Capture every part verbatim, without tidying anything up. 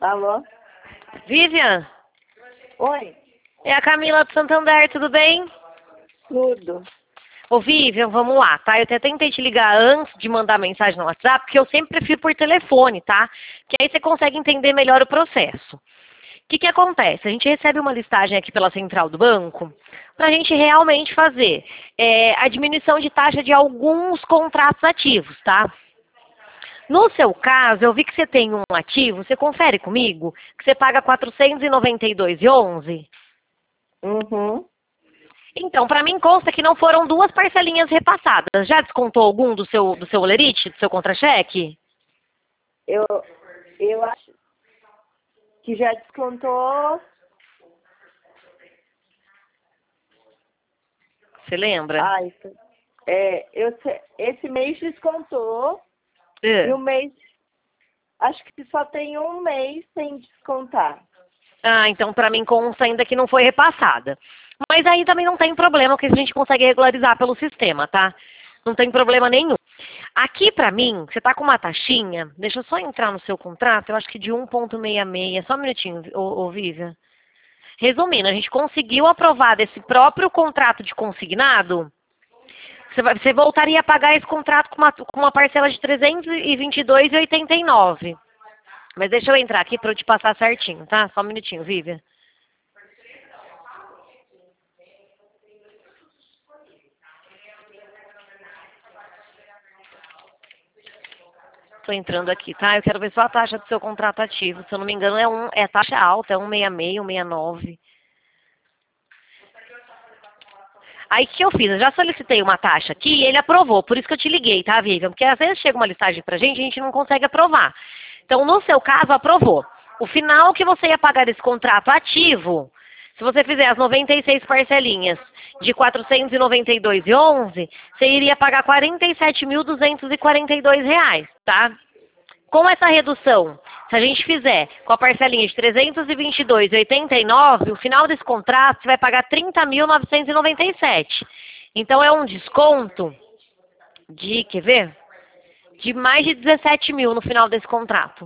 Alô? Vivian, Oi? é a Camila do Santander, tudo bem? Tudo. Ô Vivian, vamos lá, tá? Eu até tentei te ligar antes de mandar mensagem no WhatsApp, porque eu sempre prefiro por telefone, tá? Que aí você consegue entender melhor o processo. O que que acontece? A gente recebe uma listagem aqui pela central do banco para a gente realmente fazer é, a diminuição de taxa de alguns contratos ativos, tá? No seu caso, eu vi que você tem um ativo, você confere comigo, que você paga quatrocentos e noventa e dois reais e onze centavos. Uhum. Então, para mim consta que não foram duas parcelinhas repassadas. Já descontou algum do seu, do seu olerite, do seu contra-cheque? Eu, eu acho que já descontou. Você lembra? Ah, isso. É, eu, sei- esse mês descontou. É. E o mês. Acho que só tem um mês sem descontar. Ah, então para mim consta ainda que não foi repassada. Mas aí também não tem problema, porque a gente consegue regularizar pelo sistema, tá? Não tem problema nenhum. Aqui para mim, você tá com uma taxinha, deixa eu só entrar no seu contrato, eu acho que de um ponto sessenta e seis, só um minutinho, ô, ô Vivian. Resumindo, a gente conseguiu aprovar desse próprio contrato de consignado, você, vai- você voltaria a pagar esse contrato com uma, com uma parcela de trezentos e vinte e dois reais e oitenta e nove centavos. Mas deixa eu entrar aqui para eu te passar certinho, tá? Só um minutinho, Vivian. Tô entrando aqui, tá? Eu quero ver só a taxa do seu contrato ativo. Se eu não me engano, é, um, é taxa alta, é um vírgula sessenta e seis, um vírgula sessenta e nove. Aí o que eu fiz? Eu já solicitei uma taxa aqui e ele aprovou. Por isso que eu te liguei, tá, Vivian? Porque às vezes chega uma listagem pra gente e a gente não consegue aprovar. Então, no seu caso, aprovou. O final que você ia pagar esse contrato ativo, se você fizer as noventa e seis parcelinhas de quatrocentos e noventa e dois reais e onze centavos, você iria pagar quarenta e sete mil duzentos e quarenta e dois reais, tá? Com essa redução, se a gente fizer com a parcelinha de trezentos e vinte e dois reais e oitenta e nove centavos, o final desse contrato você vai pagar trinta mil novecentos e noventa e sete reais. Então é um desconto de, quer ver? De mais de dezessete mil no final desse contrato.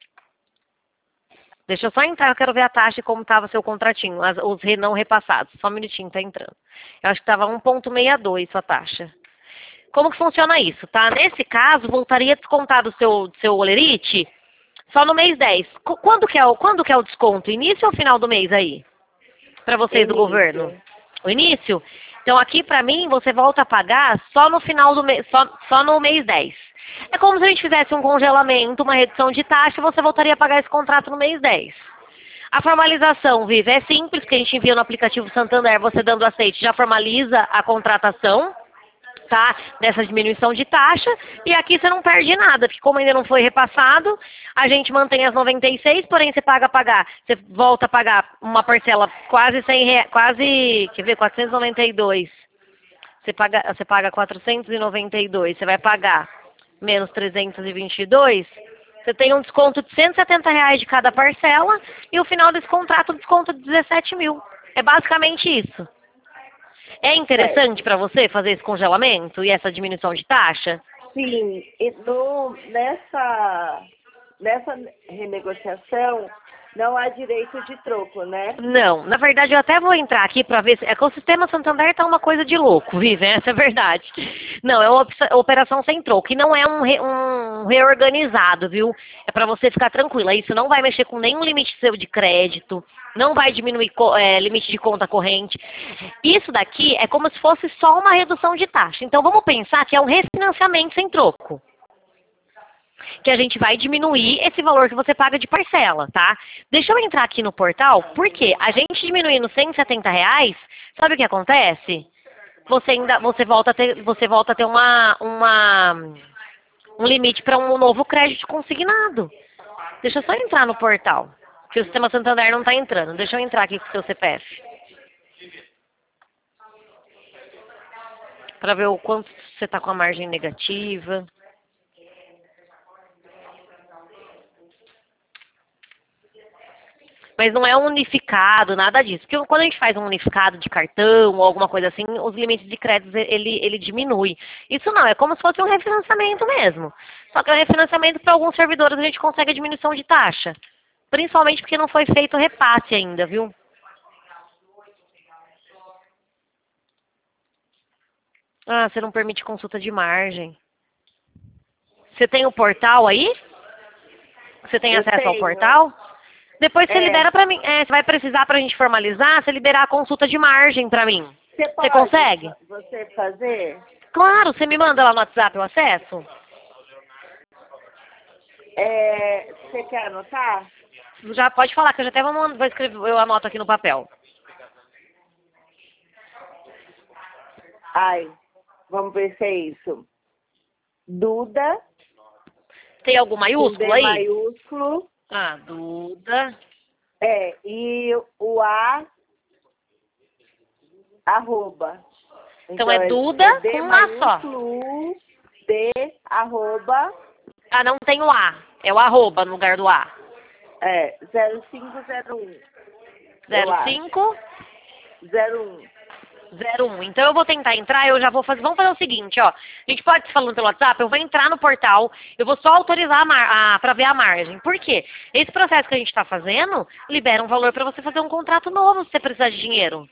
Deixa eu só entrar, eu quero ver a taxa e como estava seu contratinho, as- os re- não repassados. Só um minutinho, tá entrando. Eu acho que estava um ponto sessenta e dois sua taxa. Como que funciona isso, tá? Nesse caso, voltaria a descontar do seu, do seu olerite só no mês dez. Qu- Quando que, é o, quando que é o desconto? Início ou final do mês aí? Para vocês do governo? Início. O início? Então aqui para mim você volta a pagar só no final do mês, só, só no mês dez. É como se a gente fizesse um congelamento, uma redução de taxa, e você voltaria a pagar esse contrato no mês dez. A formalização, Viva, é simples, que a gente envia no aplicativo Santander, você dando aceite, já formaliza a contratação, tá? Dessa diminuição de taxa, e aqui você não perde nada, porque como ainda não foi repassado, a gente mantém as noventa e seis, porém você paga pagar, você volta a pagar uma parcela quase cem reais, quase, quer ver, quatrocentos e noventa e dois. Você paga, você paga quatrocentos e noventa e dois, você vai pagar menos trezentos e vinte e dois, você tem um desconto de cento e setenta reais de cada parcela, e o final desse contrato, um desconto de dezessete mil. É basicamente isso. É interessante Certo. para você fazer esse congelamento e essa diminuição de taxa? Sim, e no, nessa, nessa renegociação não há direito de troco, né? Não, na verdade eu até vou entrar aqui para ver se... É que o sistema Santander tá uma coisa de louco, vive, essa é a verdade. Não, é uma opção- operação sem troco, e não é um, re- um reorganizado, viu? É para você ficar tranquila, isso não vai mexer com nenhum limite seu de crédito, não vai diminuir co- é, limite de conta corrente. Isso daqui é como se fosse só uma redução de taxa. Então vamos pensar que é um refinanciamento sem troco, que a gente vai diminuir esse valor que você paga de parcela, tá? Deixa eu entrar aqui no portal, porque a gente diminuindo cento e setenta reais, sabe o que acontece? Você ainda, você volta a ter, você volta a ter uma, uma, um limite para um novo crédito consignado. Deixa eu só entrar no portal, que o sistema Santander não está entrando. Deixa eu entrar aqui com o seu C P F, para ver o quanto você está com a margem negativa. Mas não é um unificado, nada disso. Porque quando a gente faz um unificado de cartão ou alguma coisa assim, os limites de créditos ele, ele diminui. Isso não, é como se fosse um refinanciamento mesmo. Só que é um refinanciamento para alguns servidores a gente consegue a diminuição de taxa. Principalmente porque não foi feito repasse ainda, viu? Ah, você não permite consulta de margem. Você tem o portal aí? Você tem Eu acesso ao tenho. portal? Depois você É, libera pra mim. É, você vai precisar pra gente formalizar, você liberar a consulta de margem pra mim. você Você pode consegue? fa- você fazer? Claro, você me manda lá no WhatsApp o acesso? É, você quer anotar? Já pode falar, que eu já até vou, mand- vou escrever, eu anoto aqui no papel. Ai, vamos ver se é isso. Duda, Tem algum com maiúsculo D aí? maiúsculo, Ah, Duda. é, e o A, arroba. Então é Duda é D com um A só. maiúsculo, U, D, arroba, Ah, não tem o A. É o arroba no lugar do A. é, zero cinco zero um, eu Zero acho. cinco zero um. zero um. Então eu vou tentar entrar, eu já vou fazer. Vamos fazer o seguinte, ó. A gente pode se falando pelo WhatsApp, eu vou entrar no portal, eu vou só autorizar a mar... a... para ver a margem. Por quê? Esse processo que a gente está fazendo libera um valor para você fazer um contrato novo se você precisar de dinheiro.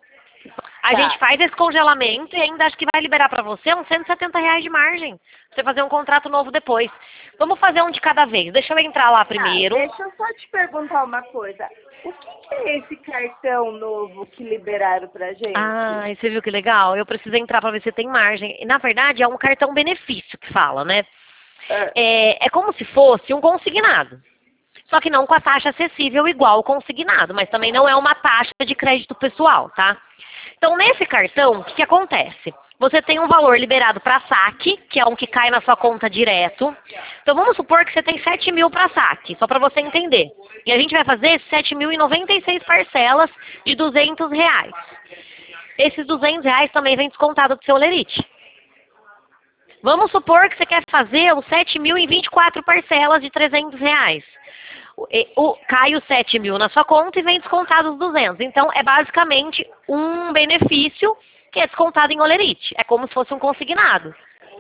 A Tá. gente faz esse congelamento e ainda acho que vai liberar para você uns cento e setenta reais de margem. Pra você fazer um contrato novo depois. Vamos fazer um de cada vez. Deixa eu entrar lá primeiro. Tá, deixa eu só te perguntar uma coisa. O que, que é esse cartão novo que liberaram pra gente? Ah, e você viu que legal? Eu preciso entrar para ver se tem margem. E, na verdade, é um cartão benefício que fala, né? Ah, É, é como se fosse um consignado. Só que não com a taxa acessível igual ao consignado, mas também não é uma taxa de crédito pessoal, tá? Então, nesse cartão, o que, que acontece? Você tem um valor liberado para saque, que é um que cai na sua conta direto. Então, vamos supor que você tem sete mil para saque, só para você entender. E a gente vai fazer sete mil em noventa e seis parcelas de duzentos reais. Esses duzentos reais também vem descontado do seu lerite. Vamos supor que você quer fazer os sete mil em vinte e quatro parcelas de trezentos reais. O, e- o- cai os sete mil na sua conta e vem descontado os duzentos. Então, é basicamente um benefício que é descontado em olerite. É como se fosse um consignado.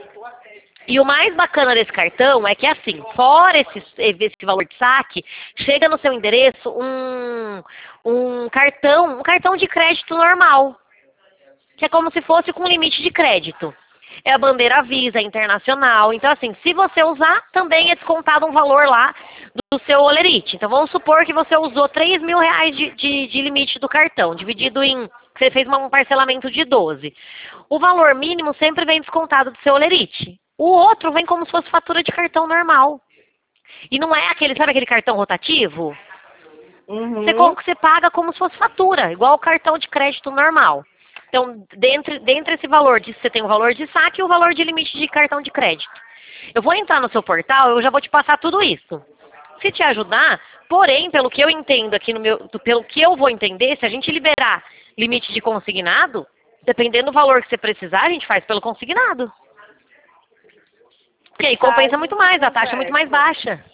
E o mais bacana desse cartão é que, assim, fora esse, esse valor de saque, chega no seu endereço um, um cartão, um cartão de crédito normal, que é como se fosse com limite de crédito. É a bandeira Visa Internacional. Então, assim, se você usar, também é descontado um valor lá do seu olerite. Então, vamos supor que você usou três mil reais de, de, de limite do cartão, dividido em... Você fez uma- um parcelamento de doze. O valor mínimo sempre vem descontado do seu olerite. O outro vem como se fosse fatura de cartão normal. E não é aquele, sabe aquele cartão rotativo? uhum. Você, como que você paga como se fosse fatura, igual o cartão de crédito normal. Então, dentro, dentro desse valor, de, você tem o valor de saque e o valor de limite de cartão de crédito. Eu vou entrar no seu portal, eu já vou te passar tudo isso. Se te ajudar, porém, pelo que eu entendo aqui no meu, pelo que eu vou entender, se a gente liberar limite de consignado, dependendo do valor que você precisar, a gente faz pelo consignado. Porque aí compensa Tá, muito mais, a taxa é muito mais conversa. baixa.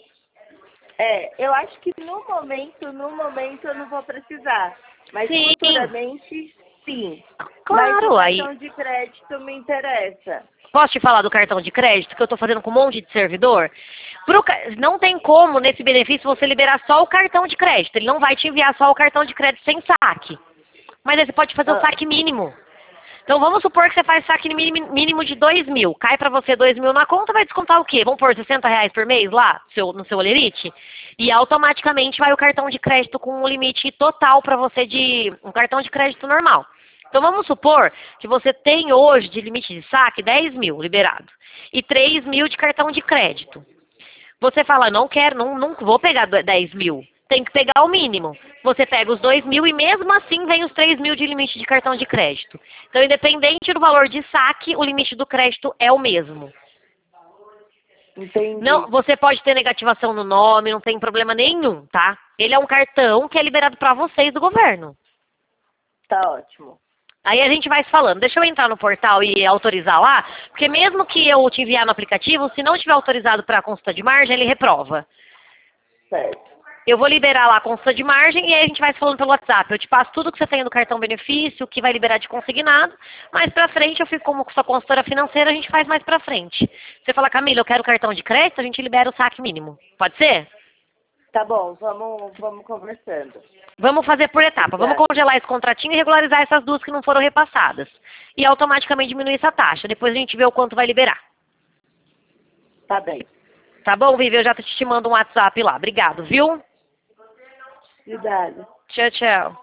É, eu acho que no momento, no momento eu não vou precisar. Mas Sim. futuramente, sim. Claro, Mas o aí. cartão de crédito me interessa. Posso te falar do cartão de crédito que eu estou fazendo com um monte de servidor? Pro ca- não tem como, nesse benefício, você liberar só o cartão de crédito. Ele não vai te enviar só o cartão de crédito sem saque. Mas aí você pode fazer o Ah, saque mínimo. Então vamos supor que você faz saque mínimo mínimo de dois mil. Cai para você dois mil na conta, vai descontar o quê? Vamos pôr sessenta reais por mês lá seu, no seu olerite? E automaticamente vai o cartão de crédito com um limite total para você de um cartão de crédito normal. Então vamos supor que você tem hoje de limite de saque dez mil liberado e três mil de cartão de crédito. Você fala, não quero, não, não vou pegar dez mil. Tem que pegar o mínimo. Você pega os dois mil e mesmo assim vem os três mil de limite de cartão de crédito. Então, independente do valor de saque, o limite do crédito é o mesmo. entendi. Não, você pode ter negativação no nome, não tem problema nenhum, tá? Ele é um cartão que é liberado para vocês do governo. Tá ótimo. Aí a gente vai se falando. Deixa eu entrar no portal e autorizar lá, porque mesmo que eu te enviar no aplicativo, se não tiver autorizado para a consulta de margem, ele reprova. Certo. Eu vou liberar lá a consulta de margem e aí a gente vai se falando pelo WhatsApp. Eu te passo tudo que você tem do cartão benefício, que vai liberar de consignado. Mais pra frente, eu fico como sua consultora financeira, a gente faz mais pra frente. Você fala, Camila, eu quero cartão de crédito, a gente libera o saque mínimo. Pode ser? Tá bom, vamos, vamos conversando. Vamos fazer por etapa. Vamos congelar esse contratinho e regularizar essas duas que não foram repassadas. E automaticamente diminuir essa taxa. Depois a gente vê o quanto vai liberar. Tá bem. Tá bom, Vivi? Eu já te mando um WhatsApp lá. Obrigado, viu? Obrigada. Tchau, tchau.